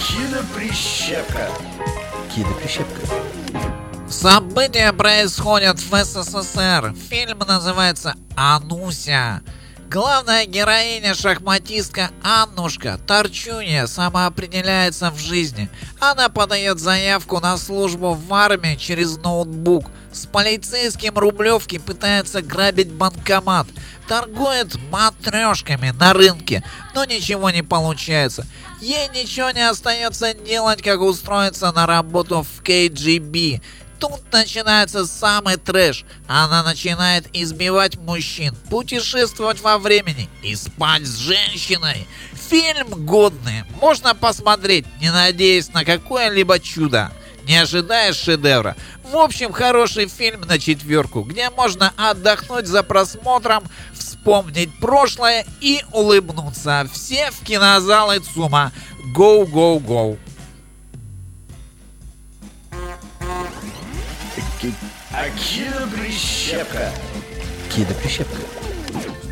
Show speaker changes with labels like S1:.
S1: Киноприщепка.
S2: Киноприщепка.
S3: События происходят в СССР. Фильм называется «Ануся». Главная героиня, шахматистка Аннушка Торчунья, самоопределяется в жизни. Она подает заявку на службу в армии через ноутбук. С полицейским Рублевки пытается грабить банкомат. Торгует матрешками на рынке, но ничего не получается. Ей ничего не остается делать, как устроиться на работу в КГБ. Тут начинается самый трэш. Она начинает избивать мужчин, путешествовать во времени и спать с женщиной. Фильм годный, можно посмотреть, не надеясь на какое-либо чудо. Не ожидаешь шедевра. В общем, хороший фильм на 4, где можно отдохнуть за просмотром, вспомнить прошлое и улыбнуться. Все в кинозалы ЦУМа. Go, go, go.
S1: Киноприщепка.
S2: Киноприщепка.